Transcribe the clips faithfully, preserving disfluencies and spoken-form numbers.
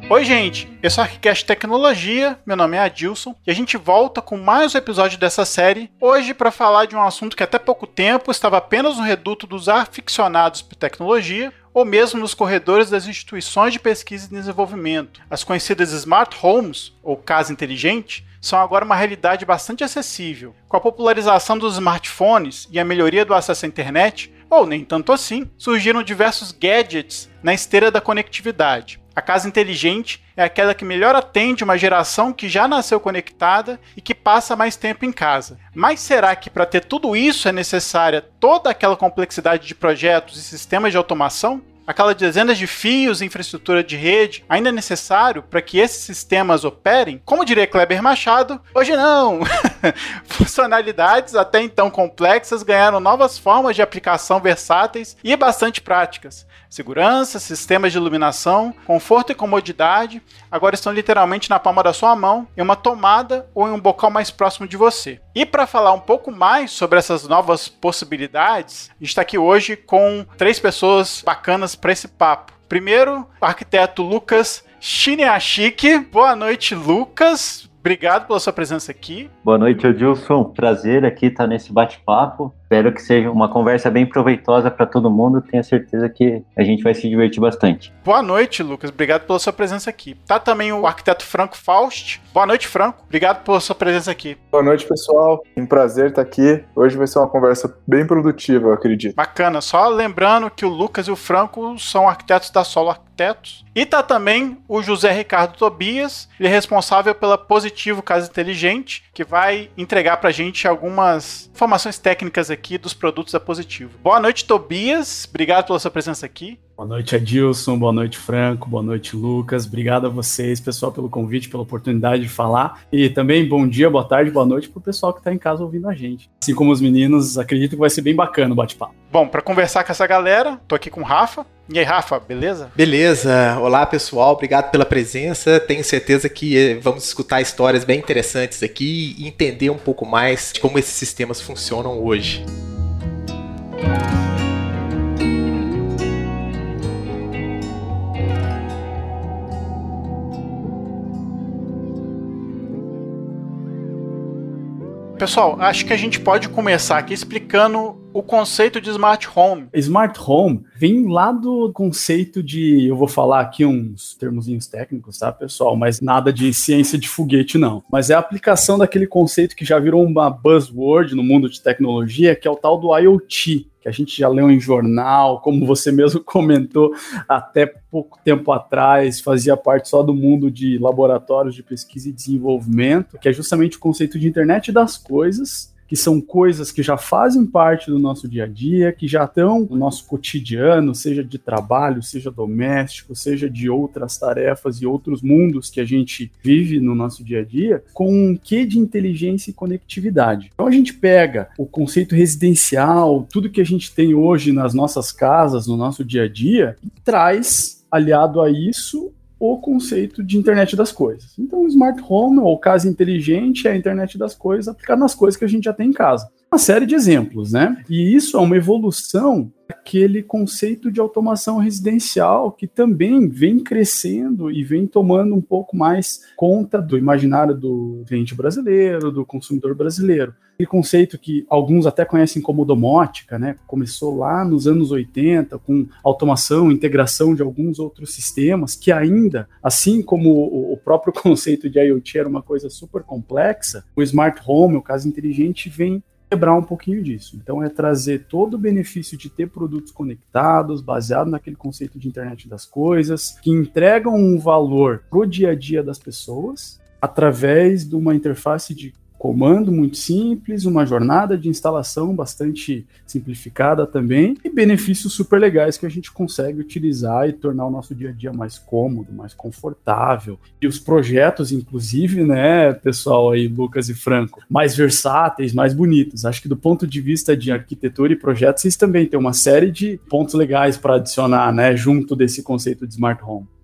Oi gente, eu sou o Arquicast Tecnologia, meu nome é Adilson e a gente volta com mais um episódio dessa série, hoje para falar de um assunto que até pouco tempo estava apenas no reduto dos aficionados por tecnologia, ou mesmo nos corredores das instituições de pesquisa e desenvolvimento. As conhecidas Smart Homes, ou casa inteligente, são agora uma realidade bastante acessível. Com a popularização dos smartphones e a melhoria do acesso à internet, ou nem tanto assim, surgiram diversos gadgets na esteira da conectividade. A casa inteligente é aquela que melhor atende uma geração que já nasceu conectada e que passa mais tempo em casa. Mas será que para ter tudo isso é necessária toda aquela complexidade de projetos e sistemas de automação? Aquelas dezenas de fios e infraestrutura de rede ainda é necessário para que esses sistemas operem? Como diria Kleber Machado, hoje não! Funcionalidades até então complexas ganharam novas formas de aplicação versáteis e bastante práticas. Segurança, sistemas de iluminação, conforto e comodidade agora estão literalmente na palma da sua mão, em uma tomada ou em um bocal mais próximo de você. E para falar um pouco mais sobre essas novas possibilidades, a gente está aqui hoje com três pessoas bacanas para esse papo. Primeiro, o arquiteto Lucas Chiniachiki. Boa noite, Lucas. Obrigado pela sua presença aqui. Boa noite, Adilson. Prazer aqui estar nesse bate-papo. Espero que seja uma conversa bem proveitosa para todo mundo. Tenho certeza que a gente vai se divertir bastante. Boa noite, Lucas. Obrigado pela sua presença aqui. Tá também o arquiteto Franco Faust. Boa noite, Franco. Obrigado pela sua presença aqui. Boa noite, pessoal. Um prazer estar aqui. Hoje vai ser uma conversa bem produtiva, eu acredito. Bacana. Só lembrando que o Lucas e o Franco são arquitetos da Solo Arquitetos. E tá também o José Ricardo Tobias. Ele é responsável pela Positivo Casa Inteligente, que vai entregar pra gente algumas informações técnicas aqui dos produtos da Positivo. Boa noite, Tobias. Obrigado pela sua presença aqui. Boa noite, Adilson. Boa noite, Franco. Boa noite, Lucas. Obrigado a vocês, pessoal, pelo convite, pela oportunidade de falar. E também bom dia, boa tarde, boa noite pro pessoal que tá em casa ouvindo a gente. Assim como os meninos, acredito que vai ser bem bacana o bate-papo. Bom, para conversar com essa galera, tô aqui com o Rafa. E aí, Rafa, beleza? Beleza. Olá, pessoal. Obrigado pela presença. Tenho certeza que vamos escutar histórias bem interessantes aqui e entender um pouco mais de como esses sistemas funcionam hoje. Pessoal, acho que a gente pode começar aqui explicando o conceito de Smart Home. Smart Home vem lá do conceito de, eu vou falar aqui uns termozinhos técnicos, tá, pessoal? Mas nada de ciência de foguete, não. Mas é a aplicação daquele conceito que já virou uma buzzword no mundo de tecnologia, que é o tal do IoT, que a gente já leu em jornal, como você mesmo comentou, até pouco tempo atrás, fazia parte só do mundo de laboratórios de pesquisa e desenvolvimento, que é justamente o conceito de internet das coisas, que são coisas que já fazem parte do nosso dia a dia, que já estão no nosso cotidiano, seja de trabalho, seja doméstico, seja de outras tarefas e outros mundos que a gente vive no nosso dia a dia, com um quê de inteligência e conectividade. Então a gente pega o conceito residencial, tudo que a gente tem hoje nas nossas casas, no nosso dia a dia, e traz, aliado a isso, o conceito de internet das coisas. Então, o smart home ou casa inteligente é a internet das coisas aplicada nas coisas que a gente já tem em casa. Uma série de exemplos, né? E isso é uma evolução daquele conceito de automação residencial que também vem crescendo e vem tomando um pouco mais conta do imaginário do cliente brasileiro, do consumidor brasileiro. Aquele conceito que alguns até conhecem como domótica, né? Começou lá nos anos oitenta com automação, integração de alguns outros sistemas que ainda, assim como o próprio conceito de IoT era uma coisa super complexa, o smart home, o casa inteligente, vem quebrar um pouquinho disso. Então é trazer todo o benefício de ter produtos conectados, baseado naquele conceito de internet das coisas, que entregam um valor pro dia a dia das pessoas, através de uma interface de comando muito simples, uma jornada de instalação bastante simplificada também, e benefícios super legais que a gente consegue utilizar e tornar o nosso dia a dia mais cômodo, mais confortável. E os projetos, inclusive, né, pessoal aí, Lucas e Franco, mais versáteis, mais bonitos. Acho que do ponto de vista de arquitetura e projetos, vocês também têm uma série de pontos legais para adicionar, né, junto desse conceito de smart home.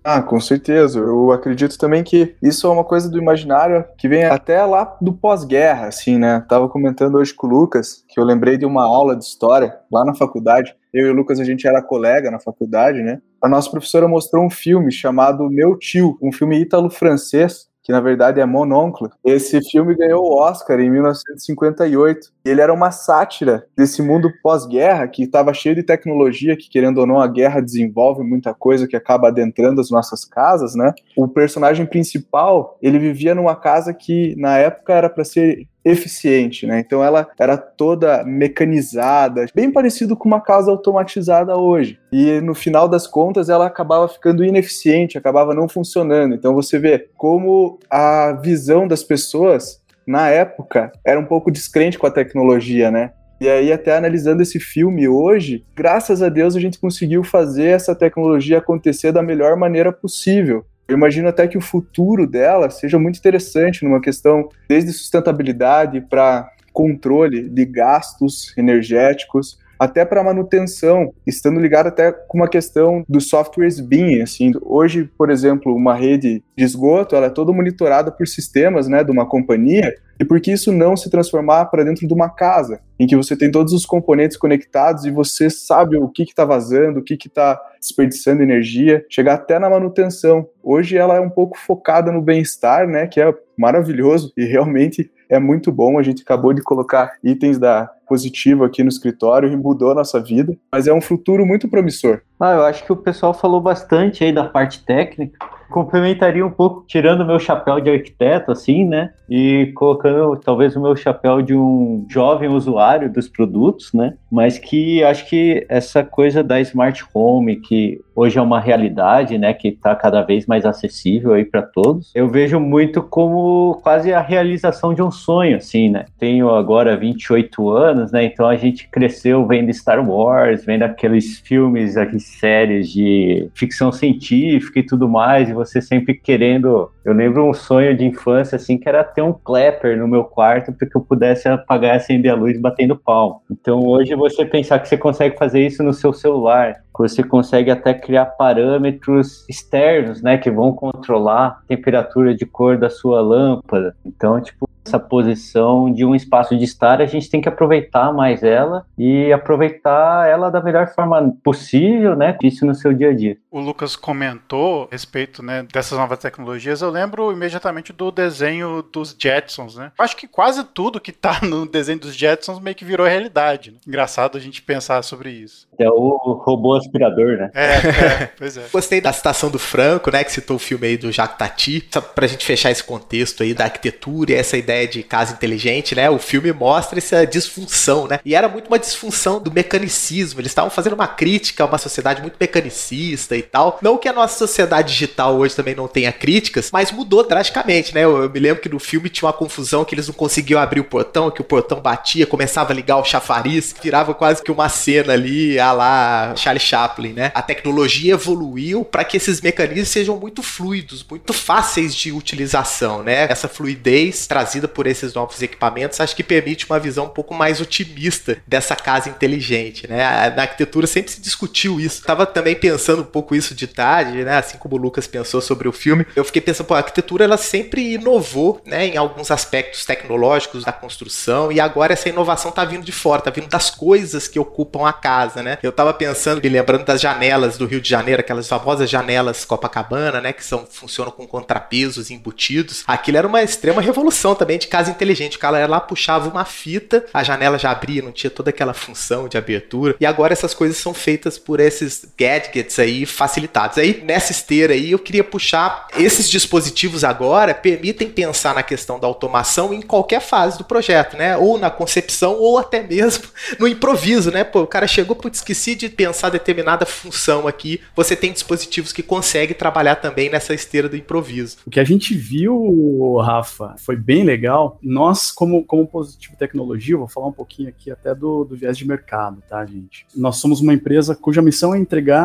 Ah, com certeza. Eu acredito também que isso é uma coisa do imaginário que vem até lá do pós-guerra, assim, né? Tava comentando hoje com o Lucas, que eu lembrei de uma aula de história lá na faculdade. Eu e o Lucas, a gente era colega na faculdade, né? A nossa professora mostrou um filme chamado Meu Tio, um filme ítalo-francês, que na verdade é Mon Oncle. Esse filme ganhou o Oscar em mil novecentos e cinquenta e oito. Ele era uma sátira desse mundo pós-guerra, que estava cheio de tecnologia, que querendo ou não a guerra desenvolve muita coisa que acaba adentrando as nossas casas, né? O personagem principal, ele vivia numa casa que na época era para ser eficiente, né? Então ela era toda mecanizada, bem parecido com uma casa automatizada hoje. E no final das contas ela acabava ficando ineficiente, acabava não funcionando. Então você vê como a visão das pessoas na época era um pouco descrente com a tecnologia, né? E aí, até analisando esse filme hoje, graças a Deus a gente conseguiu fazer essa tecnologia acontecer da melhor maneira possível. Eu imagino até que o futuro dela seja muito interessante numa questão desde sustentabilidade para controle de gastos energéticos, até para manutenção, estando ligado até com uma questão dos softwares B I M, assim, hoje, por exemplo, uma rede de esgoto, ela é toda monitorada por sistemas, né, de uma companhia, e por que isso não se transformar para dentro de uma casa, em que você tem todos os componentes conectados e você sabe o que está vazando, o que está desperdiçando energia, chegar até na manutenção. Hoje ela é um pouco focada no bem-estar, né, que é maravilhoso e realmente é muito bom. A gente acabou de colocar itens da Positivo aqui no escritório e mudou a nossa vida, mas é um futuro muito promissor. Ah, eu acho que o pessoal falou bastante aí da parte técnica. Complementaria um pouco, tirando o meu chapéu de arquiteto, assim, né? E colocando talvez o meu chapéu de um jovem usuário dos produtos, né? Mas que acho que essa coisa da Smart Home, que hoje é uma realidade, né? Que está cada vez mais acessível aí para todos. Eu vejo muito como quase a realização de um sonho, assim, né? Tenho agora vinte e oito anos, né? Então a gente cresceu vendo Star Wars, vendo aqueles filmes, aquelas séries de ficção científica e tudo mais, e você sempre querendo... Eu lembro um sonho de infância, assim, que era ter um clapper no meu quarto para que eu pudesse apagar e acender a luz batendo palmo. Então hoje você pensar que você consegue fazer isso no seu celular, que você consegue até criar parâmetros externos, né, que vão controlar a temperatura de cor da sua lâmpada. Então, tipo, essa posição de um espaço de estar, a gente tem que aproveitar mais ela e aproveitar ela da melhor forma possível, né, isso no seu dia a dia. O Lucas comentou a respeito, né, dessas novas tecnologias. Eu lembro imediatamente do desenho dos Jetsons, né? Acho que quase tudo que tá no desenho dos Jetsons meio que virou realidade, né? Engraçado a gente pensar sobre isso. É o robô aspirador, né? É, é, pois é. Gostei da citação do Franco, né, que citou o filme aí do Jacques Tati, só pra gente fechar esse contexto aí da arquitetura e essa ideia de casa inteligente, né? O filme mostra essa disfunção, né? E era muito uma disfunção do mecanicismo. Eles estavam fazendo uma crítica a uma sociedade muito mecanicista e tal. Não que a nossa sociedade digital hoje também não tenha críticas, mas mudou drasticamente, né? Eu, eu me lembro que no filme tinha uma confusão que eles não conseguiam abrir o portão, que o portão batia, começava a ligar o chafariz, virava quase que uma cena ali, a lá Charlie Chaplin, né? A tecnologia evoluiu para que esses mecanismos sejam muito fluidos, muito fáceis de utilização, né? Essa fluidez trazida por esses novos equipamentos, acho que permite uma visão um pouco mais otimista dessa casa inteligente, né? Na arquitetura sempre se discutiu isso. Tava também pensando um pouco isso de tarde, né? Assim como o Lucas pensou sobre o filme, eu fiquei pensando, pô, a arquitetura ela sempre inovou, né? Em alguns aspectos tecnológicos da construção, e agora essa inovação tá vindo de fora, tá vindo das coisas que ocupam a casa, né? Eu tava pensando, me lembrando das janelas do Rio de Janeiro, aquelas famosas janelas Copacabana, né? Que são, funcionam com contrapesos embutidos. Aquilo era uma extrema revolução também de casa inteligente. O cara lá puxava uma fita, a janela já abria, não tinha toda aquela função de abertura. E agora essas coisas são feitas por esses gadgets aí facilitados. Aí, nessa esteira aí, eu queria puxar esses dispositivos agora permitem pensar na questão da automação em qualquer fase do projeto, né? Ou na concepção, ou até mesmo no improviso, né? Pô, o cara chegou, putz, esqueci de pensar determinada função aqui. Você tem dispositivos que conseguem trabalhar também nessa esteira do improviso. O que a gente viu, Rafa, foi bem legal. Nós, como, como Positivo Tecnologia, eu vou falar um pouquinho aqui até do, do viés de mercado, tá, gente? Nós somos uma empresa cuja missão é entregar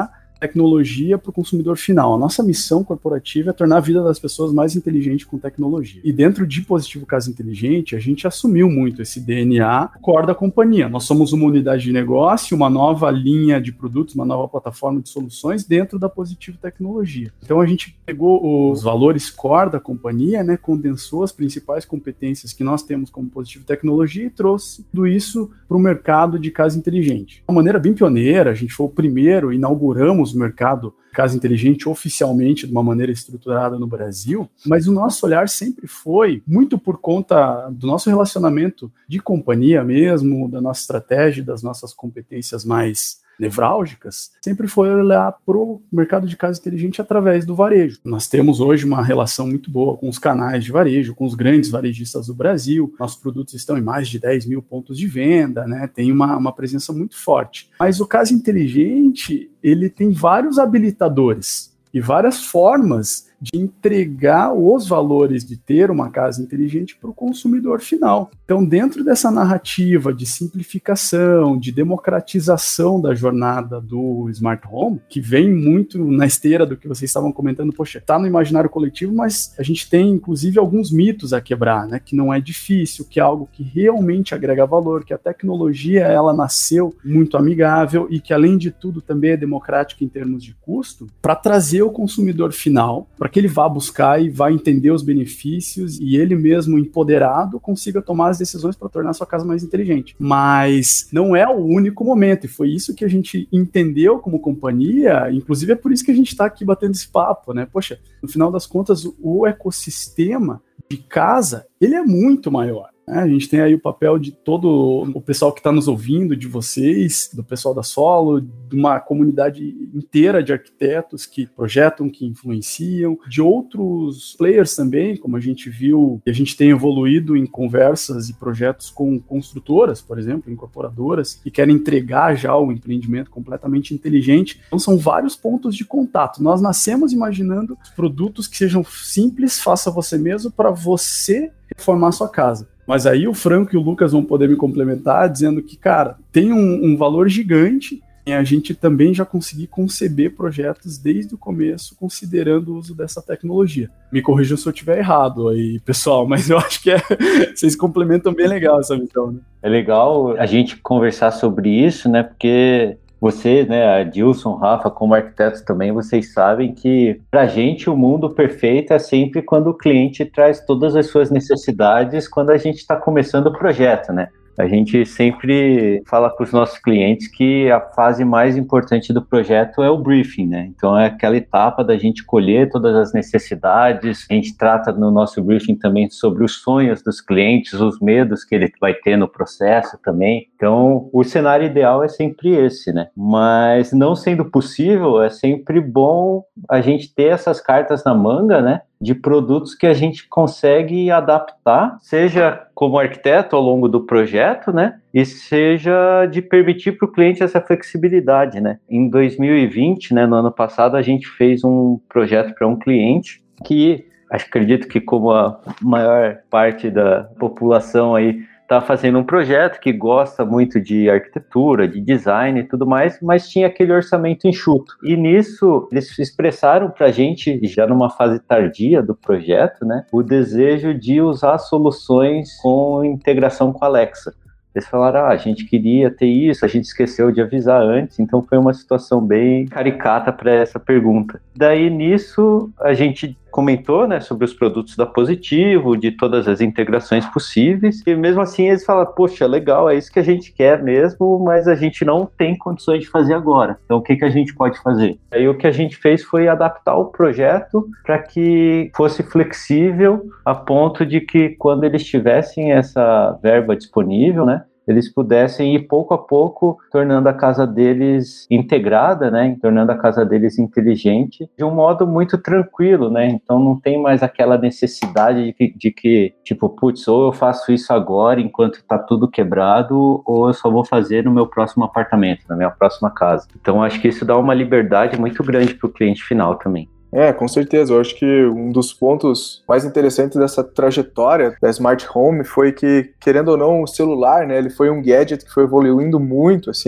tecnologia para o consumidor final. A nossa missão corporativa é tornar a vida das pessoas mais inteligente com tecnologia. E dentro de Positivo Casa Inteligente, a gente assumiu muito esse D N A core da companhia. Nós somos uma unidade de negócio, uma nova linha de produtos, uma nova plataforma de soluções dentro da Positivo Tecnologia. Então a gente pegou os valores core da companhia, né, condensou as principais competências que nós temos como Positivo Tecnologia e trouxe tudo isso para o mercado de casa inteligente. De uma maneira bem pioneira, a gente foi o primeiro, inauguramos o mercado casa inteligente oficialmente de uma maneira estruturada no Brasil, mas o nosso olhar sempre foi muito por conta do nosso relacionamento de companhia mesmo, da nossa estratégia, das nossas competências mais nevrálgicas, sempre foi olhar para o mercado de casa inteligente através do varejo. Nós temos hoje uma relação muito boa com os canais de varejo, com os grandes varejistas do Brasil. Nossos produtos estão em mais de dez mil pontos de venda, né? Tem uma, uma presença muito forte. Mas o casa inteligente, ele tem vários habilitadores e várias formas de entregar os valores de ter uma casa inteligente para o consumidor final. Então, dentro dessa narrativa de simplificação, de democratização da jornada do Smart Home, que vem muito na esteira do que vocês estavam comentando, poxa, está no imaginário coletivo, mas a gente tem, inclusive, alguns mitos a quebrar, né? Que não é difícil, que é algo que realmente agrega valor, que a tecnologia, ela nasceu muito amigável e que, além de tudo, também é democrática em termos de custo, para trazer o consumidor final, para que ele vá buscar e vá entender os benefícios e ele mesmo, empoderado, consiga tomar as decisões para tornar a sua casa mais inteligente. Mas não é o único momento, e foi isso que a gente entendeu como companhia, inclusive é por isso que a gente está aqui batendo esse papo, né? Poxa, no final das contas, o ecossistema de casa, ele é muito maior. A gente tem aí o papel de todo o pessoal que está nos ouvindo, de vocês, do pessoal da Solo, de uma comunidade inteira de arquitetos que projetam, que influenciam, de outros players também, como a gente viu, e a gente tem evoluído em conversas e projetos com construtoras, por exemplo, incorporadoras, que querem entregar já o empreendimento completamente inteligente. Então são vários pontos de contato. Nós nascemos imaginando produtos que sejam simples, faça você mesmo, para você reformar a sua casa. Mas aí o Franco e o Lucas vão poder me complementar dizendo que, cara, tem um, um valor gigante em a gente também já conseguir conceber projetos desde o começo, considerando o uso dessa tecnologia. Me corrijam se eu estiver errado aí, pessoal, mas eu acho que é, vocês complementam bem legal essa visão, né? É legal a gente conversar sobre isso, né, porque vocês, né, a Dilson, Rafa, como arquitetos também, vocês sabem que pra gente o mundo perfeito é sempre quando o cliente traz todas as suas necessidades quando a gente está começando o projeto, né? A gente sempre fala com os nossos clientes que a fase mais importante do projeto é o briefing, né? Então é aquela etapa da gente colher todas as necessidades. A gente trata no nosso briefing também sobre os sonhos dos clientes, os medos que ele vai ter no processo também. Então o cenário ideal é sempre esse, né? Mas não sendo possível, é sempre bom a gente ter essas cartas na manga, né? De produtos que a gente consegue adaptar, seja como arquiteto ao longo do projeto, né? E seja de permitir para o cliente essa flexibilidade, né? Em dois mil e vinte, né, no ano passado, a gente fez um projeto para um cliente que, acredito que como a maior parte da população aí está fazendo um projeto que gosta muito de arquitetura, de design e tudo mais, mas tinha aquele orçamento enxuto. E nisso, eles expressaram para a gente, já numa fase tardia do projeto, né, o desejo de usar soluções com integração com a Alexa. Eles falaram, ah, a gente queria ter isso, a gente esqueceu de avisar antes, então foi uma situação bem caricata para essa pergunta. Daí, nisso, a gente comentou, né, sobre os produtos da Positivo, de todas as integrações possíveis, e mesmo assim eles falaram, poxa, legal, é isso que a gente quer mesmo, mas a gente não tem condições de fazer agora. Então, o que, que a gente pode fazer? Aí o que a gente fez foi adaptar o projeto para que fosse flexível a ponto de que quando eles tivessem essa verba disponível, né, eles pudessem ir pouco a pouco tornando a casa deles integrada, né, tornando a casa deles inteligente de um modo muito tranquilo, né, então não tem mais aquela necessidade de que, de que tipo, putz, ou eu faço isso agora enquanto está tudo quebrado, ou eu só vou fazer no meu próximo apartamento, na minha próxima casa. Então acho que isso dá uma liberdade muito grande para o cliente final também. É, com certeza. Eu acho que um dos pontos mais interessantes dessa trajetória da Smart Home foi que, querendo ou não, o celular, né, ele foi um gadget que foi evoluindo muito, assim,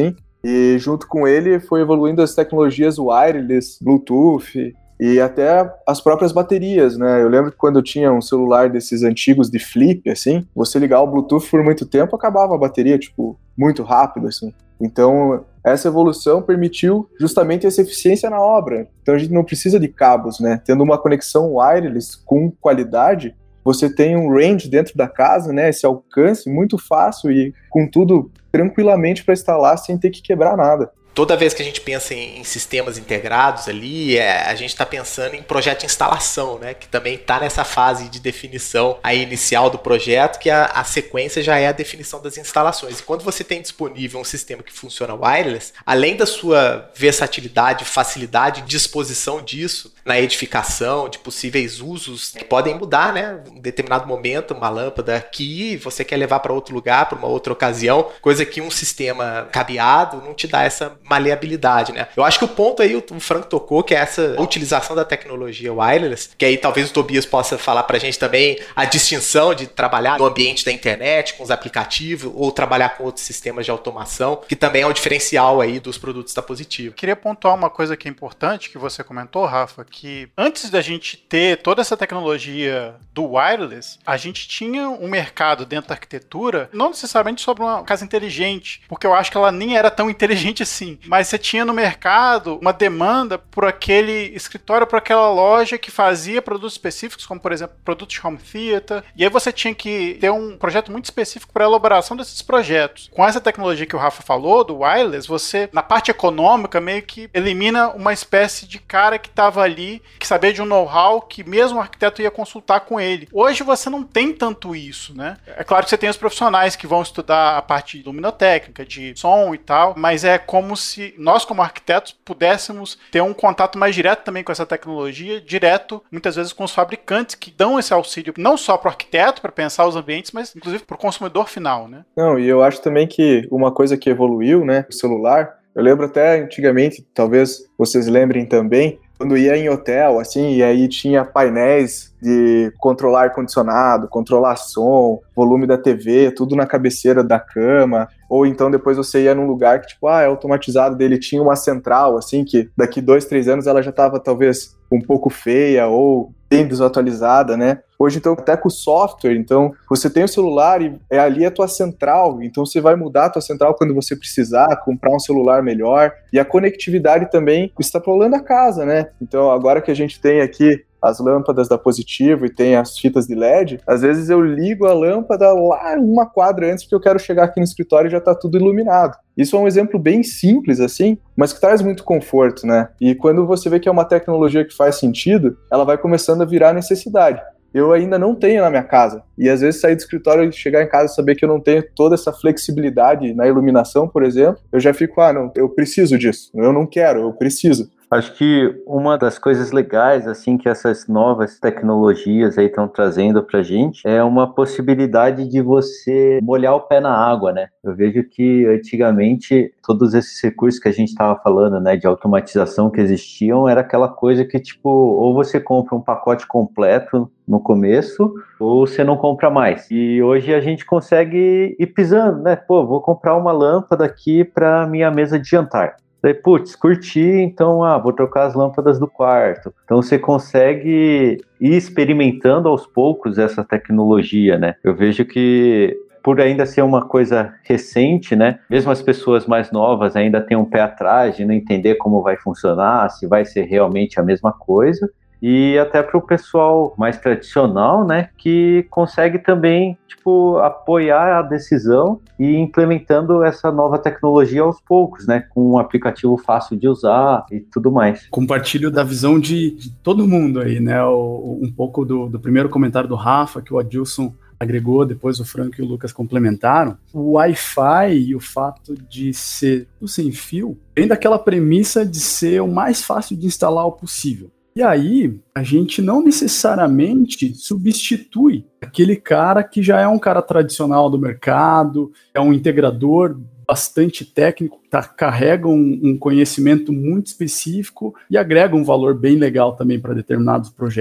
E junto com ele foi evoluindo as tecnologias wireless, Bluetooth e até as próprias baterias, né? Eu lembro que quando eu tinha um celular desses antigos de flip, assim, você ligar o Bluetooth por muito tempo, acabava a bateria, tipo, muito rápido, assim. Então, essa evolução permitiu justamente essa eficiência na obra. Então, a gente não precisa de cabos, né? Tendo uma conexão wireless com qualidade, você tem um range dentro da casa, né? Esse alcance muito fácil e com tudo tranquilamente para instalar sem ter que quebrar nada. Toda vez que a gente pensa em, em sistemas integrados ali, é, a gente está pensando em projeto de instalação, né? Que também está nessa fase de definição aí inicial do projeto, que a, a sequência já é a definição das instalações. E quando você tem disponível um sistema que funciona wireless, além da sua versatilidade, facilidade de disposição disso na edificação, de possíveis usos que podem mudar, né? Em determinado momento, uma lâmpada aqui, você quer levar para outro lugar, para uma outra ocasião, coisa que um sistema cabeado não te dá essa maleabilidade, né? Eu acho que o ponto aí, o Franco tocou, que é essa utilização da tecnologia wireless, que aí talvez o Tobias possa falar pra gente também a distinção de trabalhar no ambiente da internet, com os aplicativos, ou trabalhar com outros sistemas de automação, que também é um diferencial aí dos produtos da Positivo. Queria pontuar uma coisa que é importante, que você comentou, Rafa, que antes da gente ter toda essa tecnologia do wireless, a gente tinha um mercado dentro da arquitetura, não necessariamente sobre uma casa inteligente, porque eu acho que ela nem era tão inteligente assim, mas você tinha no mercado uma demanda por aquele escritório, por aquela loja que fazia produtos específicos, como por exemplo, produtos de home theater, e aí você tinha que ter um projeto muito específico para a elaboração desses projetos. Com essa tecnologia que o Rafa falou, do wireless, você, na parte econômica, meio que elimina uma espécie de cara que estava ali, que sabia de um know-how que mesmo o arquiteto ia consultar com ele. Hoje você não tem tanto isso, né? É claro que você tem os profissionais que vão estudar a parte luminotécnica, de som e tal, mas é como se nós, como arquitetos, pudéssemos ter um contato mais direto também com essa tecnologia, direto, muitas vezes, com os fabricantes que dão esse auxílio, não só para o arquiteto, para pensar os ambientes, mas inclusive para o consumidor final, né? Não, e eu acho também que uma coisa que evoluiu, né, o celular, eu lembro até antigamente, talvez vocês lembrem também, quando ia em hotel, assim, e aí tinha painéis de controlar ar-condicionado, controlar som, volume da T V, tudo na cabeceira da cama, ou então depois você ia num lugar que, tipo, ah, é automatizado, dele tinha uma central, assim, que daqui dois, três anos ela já estava, talvez, um pouco feia ou bem desatualizada, né? Hoje, então, até com o software, então, você tem o celular e é ali a tua central, então você vai mudar a tua central quando você precisar, comprar um celular melhor, e a conectividade também extrapolando a casa, né? Então, agora que a gente tem aqui as lâmpadas da Positivo e tem as fitas de L E D, às vezes eu ligo a lâmpada lá uma quadra antes porque eu quero chegar aqui no escritório e já tá tudo iluminado. Isso é um exemplo bem simples, assim, mas que traz muito conforto, né? E quando você vê que é uma tecnologia que faz sentido, ela vai começando a virar necessidade. Eu ainda não tenho na minha casa. E às vezes sair do escritório e chegar em casa e saber que eu não tenho toda essa flexibilidade na iluminação, por exemplo, eu já fico, ah, não, eu preciso disso. Eu não quero, eu preciso. Acho que uma das coisas legais, assim, que essas novas tecnologias aí estão trazendo pra gente é uma possibilidade de você molhar o pé na água, né? Eu vejo que antigamente todos esses recursos que a gente estava falando, né, de automatização que existiam, era aquela coisa que, tipo, ou você compra um pacote completo no começo, ou você não compra mais. E hoje a gente consegue ir pisando, né? Pô, vou comprar uma lâmpada aqui para minha mesa de jantar. Daí, putz, curti, então, ah, vou trocar as lâmpadas do quarto. Então, você consegue ir experimentando aos poucos essa tecnologia, né? Eu vejo que, por ainda ser uma coisa recente, né? Mesmo as pessoas mais novas ainda têm um pé atrás de não entender como vai funcionar, se vai ser realmente a mesma coisa. E até para o pessoal mais tradicional, né, que consegue também, tipo, apoiar a decisão e ir implementando essa nova tecnologia aos poucos, né, com um aplicativo fácil de usar e tudo mais. Compartilho da visão de, de todo mundo aí, né, o, um pouco do, do primeiro comentário do Rafa, que o Adilson agregou, depois o Franco e o Lucas complementaram. O Wi-Fi e o fato de ser o sem fio vem daquela premissa de ser o mais fácil de instalar o possível. E aí, a gente não necessariamente substitui aquele cara que já é um cara tradicional do mercado, é um integrador bastante técnico, tá, carrega um, um conhecimento muito específico e agrega um valor bem legal também para determinados projetos.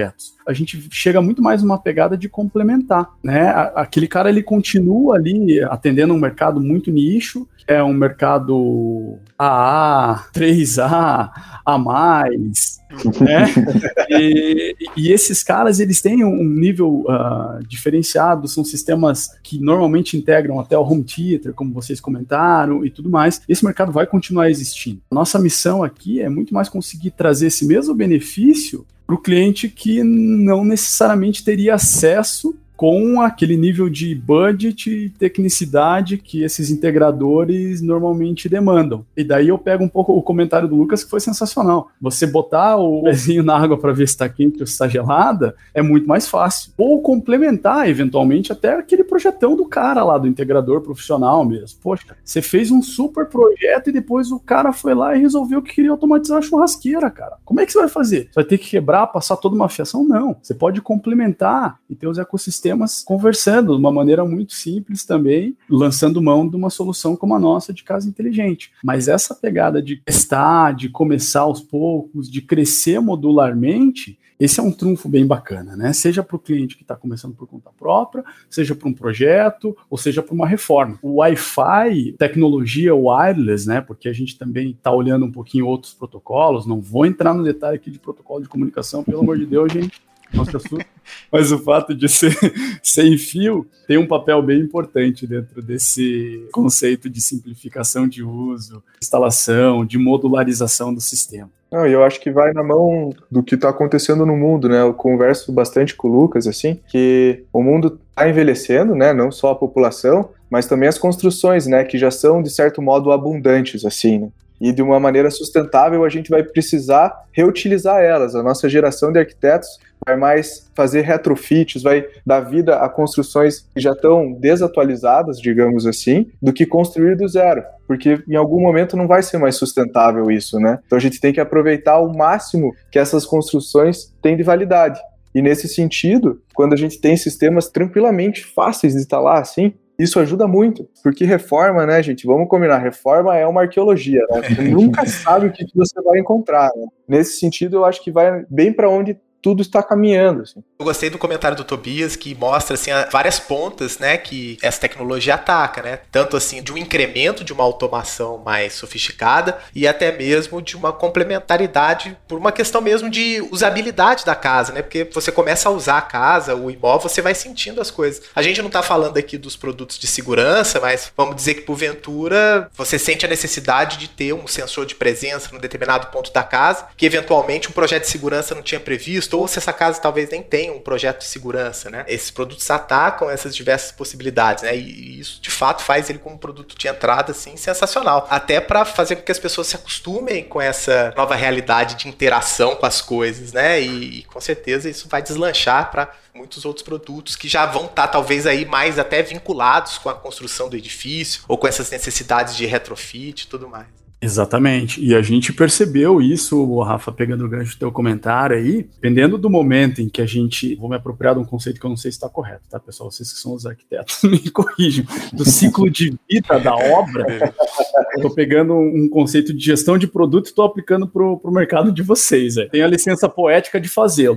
a gente chega muito mais numa pegada de complementar, né? Aquele cara, ele continua ali atendendo um mercado muito nicho, é um mercado A A, três A, A mais, né? E, e esses caras, eles têm um nível uh, diferenciado, são sistemas que normalmente integram até o home theater, como vocês comentaram, e tudo mais. Esse mercado vai continuar existindo. Nossa missão aqui é muito mais conseguir trazer esse mesmo benefício para o cliente que não necessariamente teria acesso com aquele nível de budget e tecnicidade que esses integradores normalmente demandam. E daí eu pego um pouco o comentário do Lucas, que foi sensacional. Você botar o pezinho na água para ver se está quente ou se está gelada é muito mais fácil. Ou complementar, eventualmente, até aquele projetão do cara lá, do integrador profissional mesmo. Poxa, você fez um super projeto e depois o cara foi lá e resolveu que queria automatizar a churrasqueira, cara. Como é que você vai fazer? Você vai ter que quebrar, passar toda uma fiação? Não. Você pode complementar e ter os ecossistemas conversando de uma maneira muito simples também, lançando mão de uma solução como a nossa de casa inteligente. Mas essa pegada de testar, de começar aos poucos, de crescer modularmente, esse é um trunfo bem bacana, né? Seja para o cliente que está começando por conta própria, seja para um projeto, ou seja para uma reforma. O Wi-Fi, tecnologia wireless, né? Porque a gente também está olhando um pouquinho outros protocolos, não vou entrar no detalhe aqui de protocolo de comunicação, pelo amor de Deus, gente. Nossa, mas o fato de ser sem fio tem um papel bem importante dentro desse conceito de simplificação de uso, instalação, de modularização do sistema. Não, eu acho que vai na mão do que está acontecendo no mundo, né? Eu converso bastante com o Lucas, assim, que o mundo está envelhecendo, né? Não só a população, mas também as construções, né? Que já são, de certo modo, abundantes, assim, né? E de uma maneira sustentável a gente vai precisar reutilizar elas. A nossa geração de arquitetos vai mais fazer retrofits, vai dar vida a construções que já estão desatualizadas, digamos assim, do que construir do zero, porque em algum momento não vai ser mais sustentável isso, né? Então a gente tem que aproveitar o máximo que essas construções têm de validade. E nesse sentido, quando a gente tem sistemas tranquilamente fáceis de instalar assim, isso ajuda muito, porque reforma, né, gente, vamos combinar, reforma é uma arqueologia, né? Você nunca sabe o que você vai encontrar, né? Nesse sentido, eu acho que vai bem para onde tudo está caminhando, assim. Eu gostei do comentário do Tobias, que mostra, assim, várias pontas, né, que essa tecnologia ataca, né, tanto, assim, de um incremento de uma automação mais sofisticada e até mesmo de uma complementaridade por uma questão mesmo de usabilidade da casa, né, porque você começa a usar a casa, o imóvel, você vai sentindo as coisas. A gente não está falando aqui dos produtos de segurança, mas vamos dizer que, porventura, você sente a necessidade de ter um sensor de presença num determinado ponto da casa, que eventualmente um projeto de segurança não tinha previsto, ou se essa casa talvez nem tenha um projeto de segurança, né? Esses produtos atacam essas diversas possibilidades, né? E isso, de fato, faz ele como um produto de entrada, assim, sensacional. Até para fazer com que as pessoas se acostumem com essa nova realidade de interação com as coisas, né? E, e com certeza isso vai deslanchar para muitos outros produtos que já vão estar, talvez, aí mais até vinculados com a construção do edifício ou com essas necessidades de retrofit e tudo mais. Exatamente, e a gente percebeu isso, Rafa, pegando o gancho do teu comentário aí, dependendo do momento em que a gente, vou me apropriar de um conceito que eu não sei se está correto, tá, pessoal, vocês que são os arquitetos, me corrijam, do ciclo de vida da obra, estou pegando um conceito de gestão de produto e estou aplicando para o mercado de vocês, é. Tenho a licença poética de fazê-lo.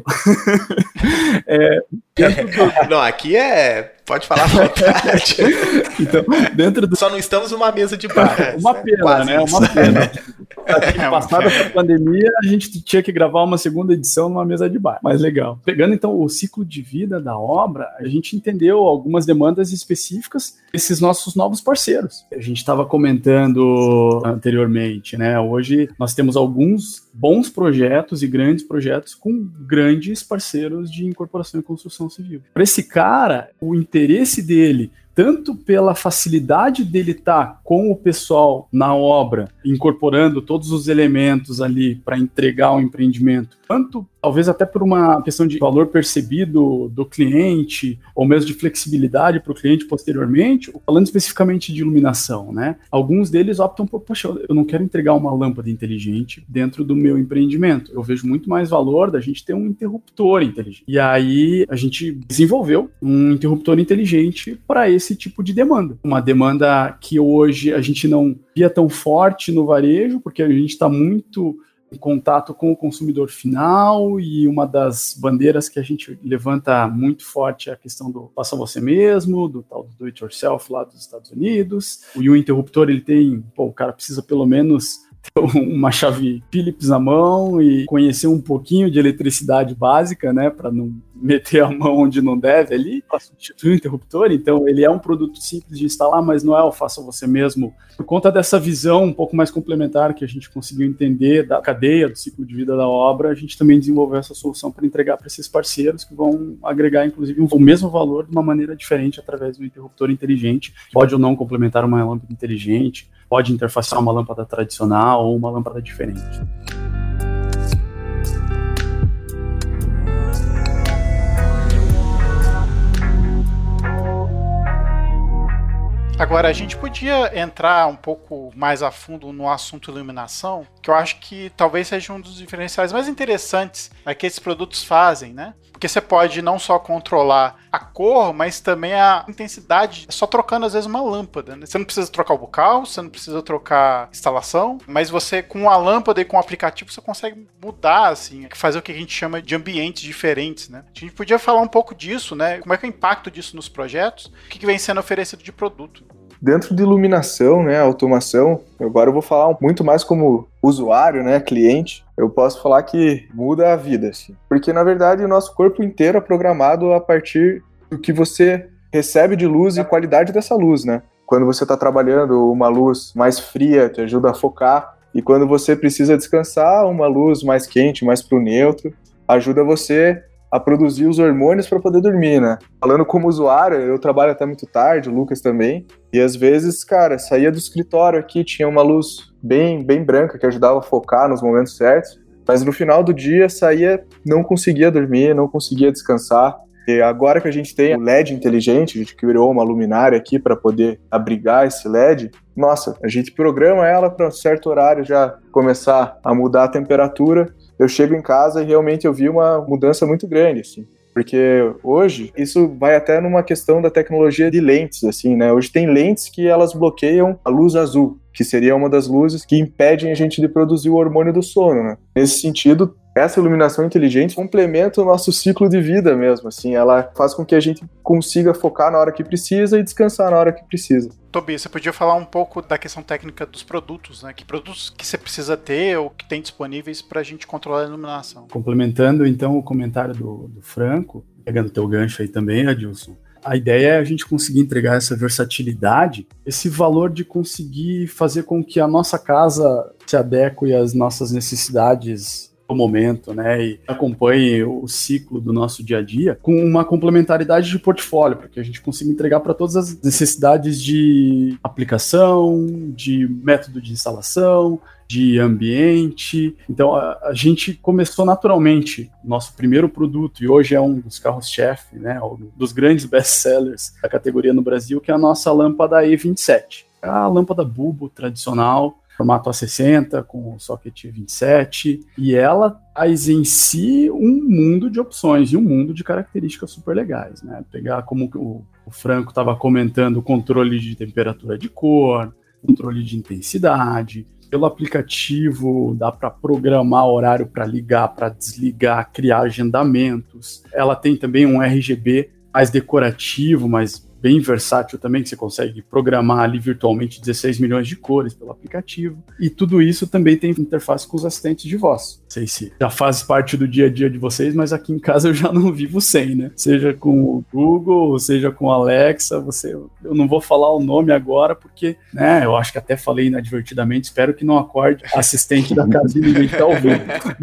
é, do... Não, aqui é... Pode falar à vontade. Então, dentro do... Só não estamos numa mesa de bar. Uma pena, quase né? Isso. Uma pena. É, passada a pandemia, a gente tinha que gravar uma segunda edição numa mesa de bar. Mas legal. Pegando, então, o ciclo de vida da obra, a gente entendeu algumas demandas específicas desses nossos novos parceiros. A gente estava comentando anteriormente, né? Hoje nós temos alguns bons projetos e grandes projetos com grandes parceiros de incorporação e construção civil. Para esse cara, o interesse dele, tanto pela facilidade dele estar com o pessoal na obra, incorporando todos os elementos ali para entregar o empreendimento, quanto talvez até por uma questão de valor percebido do cliente, ou mesmo de flexibilidade para o cliente posteriormente, falando especificamente de iluminação, né? Alguns deles optam por, poxa, eu não quero entregar uma lâmpada inteligente dentro do meu empreendimento, eu vejo muito mais valor da gente ter um interruptor inteligente. E aí a gente desenvolveu um interruptor inteligente para esse tipo de demanda. Uma demanda que hoje a gente não via tão forte no varejo, porque a gente está muito em contato com o consumidor final, e uma das bandeiras que a gente levanta muito forte é a questão do faça você mesmo, do tal do do it yourself lá dos Estados Unidos. E o interruptor, ele tem, pô, o cara precisa pelo menos ter uma chave Phillips na mão e conhecer um pouquinho de eletricidade básica, né, para não meter a mão onde não deve ali, para substituir o interruptor. Então ele é um produto simples de instalar, mas não é o faça você mesmo. Por conta dessa visão um pouco mais complementar que a gente conseguiu entender da cadeia, do ciclo de vida da obra, a gente também desenvolveu essa solução para entregar para esses parceiros que vão agregar, inclusive, o mesmo valor de uma maneira diferente através do interruptor inteligente. Pode ou não complementar uma lâmpada inteligente, pode interfacear uma lâmpada tradicional ou uma lâmpada diferente. Agora, a gente podia entrar um pouco mais a fundo no assunto iluminação, que eu acho que talvez seja um dos diferenciais mais interessantes que esses produtos fazem, né? Porque você pode não só controlar a cor, mas também a intensidade, só trocando às vezes uma lâmpada, né? Você não precisa trocar o bocal, você não precisa trocar a instalação, mas você com a lâmpada e com o aplicativo você consegue mudar, assim, fazer o que a gente chama de ambientes diferentes, né? A gente podia falar um pouco disso, né? Como é que é o impacto disso nos projetos? O que vem sendo oferecido de produto? Dentro de iluminação, né, automação, agora eu vou falar muito mais como usuário, né, cliente, eu posso falar que muda a vida, assim. Porque, na verdade, o nosso corpo inteiro é programado a partir do que você recebe de luz e a qualidade dessa luz, né? Quando você está trabalhando, uma luz mais fria te ajuda a focar, e quando você precisa descansar, uma luz mais quente, mais pro neutro, ajuda você a produzir os hormônios para poder dormir, né? Falando como usuário, eu trabalho até muito tarde, o Lucas também, e às vezes, cara, saía do escritório aqui, tinha uma luz bem, bem branca que ajudava a focar nos momentos certos, mas no final do dia saía, não conseguia dormir, não conseguia descansar. E agora que a gente tem o L E D inteligente, a gente criou uma luminária aqui para poder abrigar esse L E D, nossa, a gente programa ela para um certo horário já começar a mudar a temperatura. Eu chego em casa e realmente eu vi uma mudança muito grande, assim. Porque hoje, isso vai até numa questão da tecnologia de lentes, assim, né? Hoje tem lentes que elas bloqueiam a luz azul, que seria uma das luzes que impedem a gente de produzir o hormônio do sono, né? Nesse sentido, essa iluminação inteligente complementa o nosso ciclo de vida mesmo, assim. Ela faz com que a gente consiga focar na hora que precisa e descansar na hora que precisa. Tobias, você podia falar um pouco da questão técnica dos produtos, né? Que produtos que você precisa ter ou que tem disponíveis para a gente controlar a iluminação? Complementando, então, o comentário do, do Franco, pegando teu gancho aí também, Adilson, a ideia é a gente conseguir entregar essa versatilidade, esse valor de conseguir fazer com que a nossa casa se adeque às nossas necessidades do momento, né, e acompanhe o ciclo do nosso dia a dia com uma complementaridade de portfólio, para que a gente consiga entregar para todas as necessidades de aplicação, de método de instalação, de ambiente. Então a, a gente começou naturalmente nosso primeiro produto, e hoje é um dos carros-chefe, né, um dos grandes best-sellers da categoria no Brasil, que é a nossa lâmpada E vinte e sete. É a lâmpada bulbo tradicional, formato A sessenta, com o socket vinte e sete, e ela traz em si um mundo de opções e um mundo de características super legais, né? Pegar como o, o Franco estava comentando, o controle de temperatura de cor, controle de intensidade. Pelo aplicativo dá para programar horário para ligar, para desligar, criar agendamentos. Ela tem também um R G B mais decorativo, mas bem versátil também, que você consegue programar ali virtualmente dezesseis milhões de cores pelo aplicativo. E tudo isso também tem interface com os assistentes de voz. Não sei se já faz parte do dia a dia de vocês, mas aqui em casa eu já não vivo sem, né? Seja com o Google, seja com a Alexa, você, eu não vou falar o nome agora, porque, né, eu acho que até falei inadvertidamente, espero que não acorde assistente da casa e ninguém tá ouvindo.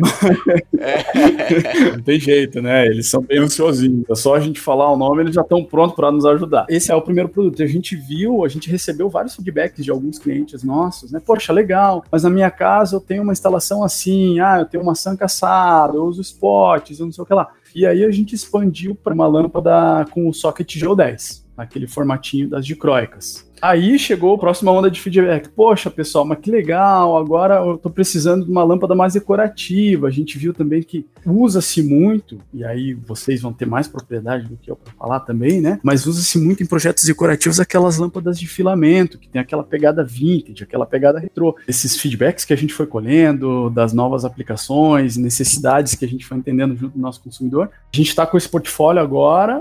Não tem jeito, né? Eles são bem ansiosinhos. É só a gente falar o nome, eles já estão prontos para nos ajudar. Esse é o primeiro produto. A gente viu, a gente recebeu vários feedbacks de alguns clientes nossos, né? Poxa, legal, mas na minha casa eu tenho uma instalação assim, ah, eu tenho uma sanca assada, eu uso spots, eu não sei o que lá. E aí a gente expandiu para uma lâmpada com o socket G O dez, naquele formatinho das dicróicas. Aí chegou a próxima onda de feedback. Poxa, pessoal, mas que legal, agora eu tô precisando de uma lâmpada mais decorativa. A gente viu também que usa-se muito, e aí vocês vão ter mais propriedade do que eu para falar também, né? Mas usa-se muito em projetos decorativos aquelas lâmpadas de filamento, que tem aquela pegada vintage, aquela pegada retrô. Esses feedbacks que a gente foi colhendo, das novas aplicações, necessidades que a gente foi entendendo junto do nosso consumidor. A gente tá com esse portfólio agora,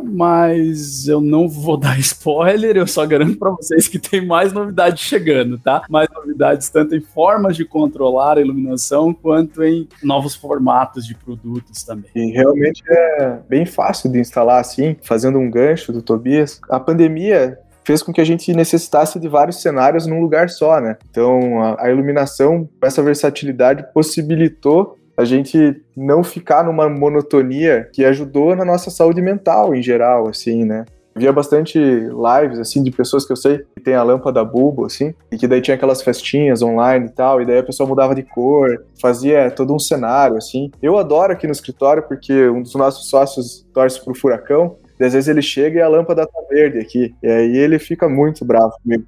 mas eu não vou dar spoiler, eu só garanto para vocês que tem mais novidades chegando, tá? Mais novidades tanto em formas de controlar a iluminação, quanto em novos formatos de produtos também. E realmente é bem fácil de instalar assim, fazendo um gancho do Tobias. A pandemia fez com que a gente necessitasse de vários cenários num lugar só, né? Então, a, a iluminação, essa versatilidade possibilitou a gente não ficar numa monotonia que ajudou na nossa saúde mental em geral, assim, né? Via bastante lives, assim, de pessoas que eu sei que tem a lâmpada bulbo, assim, e que daí tinha aquelas festinhas online e tal, e daí a pessoa mudava de cor, fazia todo um cenário, assim. Eu adoro aqui no escritório porque um dos nossos sócios torce pro furacão, e às vezes ele chega e a lâmpada tá verde aqui, e aí ele fica muito bravo comigo.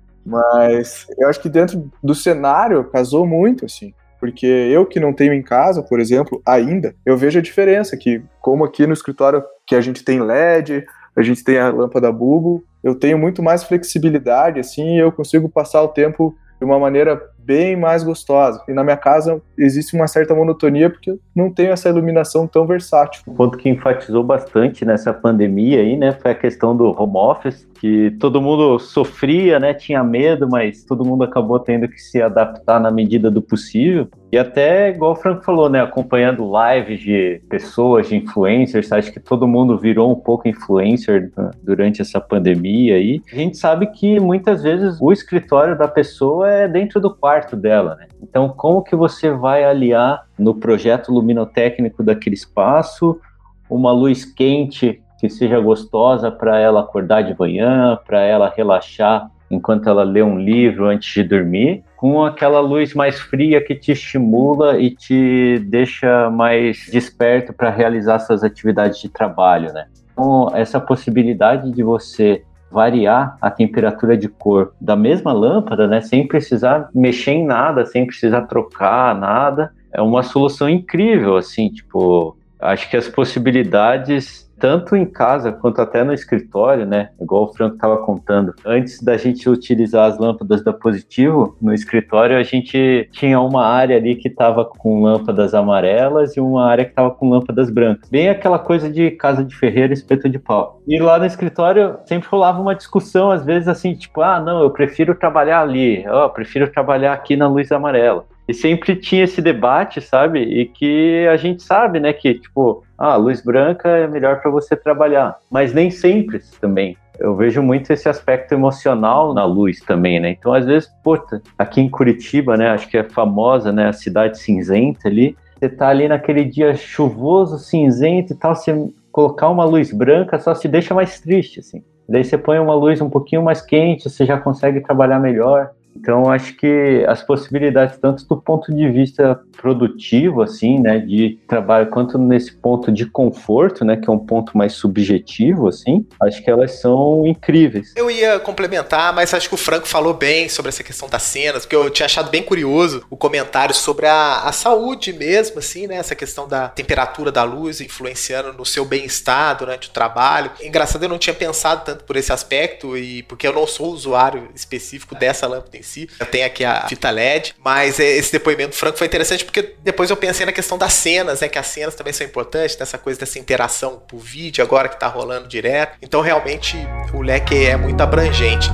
Mas eu acho que dentro do cenário casou muito, assim. Porque eu que não tenho em casa, por exemplo, ainda, eu vejo a diferença que, como aqui no escritório que a gente tem L E D, a gente tem a lâmpada bulbo, eu tenho muito mais flexibilidade, assim, e eu consigo passar o tempo de uma maneira bem mais gostosa. E na minha casa existe uma certa monotonia porque eu não tenho essa iluminação tão versátil. Um ponto que enfatizou bastante nessa pandemia aí, né, foi a questão do home office, que todo mundo sofria, né, tinha medo, mas todo mundo acabou tendo que se adaptar na medida do possível. E até, igual o Franco falou, né, acompanhando lives de pessoas, de influencers, acho que todo mundo virou um pouco influencer durante essa pandemia aí. A gente sabe que muitas vezes o escritório da pessoa é dentro do quarto dela, né? Então, como que você vai aliar no projeto luminotécnico daquele espaço uma luz quente que seja gostosa para ela acordar de manhã, para ela relaxar enquanto ela lê um livro antes de dormir, com aquela luz mais fria que te estimula e te deixa mais desperto para realizar suas atividades de trabalho, né? Então, essa possibilidade de você variar a temperatura de cor da mesma lâmpada, né, sem precisar mexer em nada, sem precisar trocar nada, é uma solução incrível, assim, tipo, acho que as possibilidades tanto em casa quanto até no escritório, né? Igual o Franco estava contando. Antes da gente utilizar as lâmpadas da Positivo, no escritório a gente tinha uma área ali que estava com lâmpadas amarelas e uma área que estava com lâmpadas brancas. Bem aquela coisa de casa de ferreiro, espeto de pau. E lá no escritório sempre rolava uma discussão, às vezes assim, tipo, ah, não, eu prefiro trabalhar ali, ó, oh, prefiro trabalhar aqui na luz amarela. E sempre tinha esse debate, sabe? E que a gente sabe, né? Que, tipo, ah, a luz branca é melhor para você trabalhar. Mas nem sempre também. Eu vejo muito esse aspecto emocional na luz também, né? Então, às vezes, puta, aqui em Curitiba, né? Acho que é famosa, né? A cidade cinzenta ali. Você tá ali naquele dia chuvoso, cinzento e tal, você colocar uma luz branca só se deixa mais triste, assim. Daí você põe uma luz um pouquinho mais quente, você já consegue trabalhar melhor. Então, acho que as possibilidades, tanto do ponto de vista produtivo, assim, né, de trabalho, quanto nesse ponto de conforto, né, que é um ponto mais subjetivo, assim, acho que elas são incríveis. Eu ia complementar, mas acho que o Franco falou bem sobre essa questão das cenas, porque eu tinha achado bem curioso o comentário sobre a, a saúde mesmo, assim, né, essa questão da temperatura da luz influenciando no seu bem-estar durante o trabalho. Engraçado, eu não tinha pensado tanto por esse aspecto, e porque eu não sou usuário específico dessa lâmpada em si. Eu tenho aqui a fita L E D, mas esse depoimento do Franco foi interessante porque depois eu pensei na questão das cenas, né, que as cenas também são importantes, nessa coisa dessa interação por vídeo agora que tá rolando direto. Então realmente o leque é muito abrangente.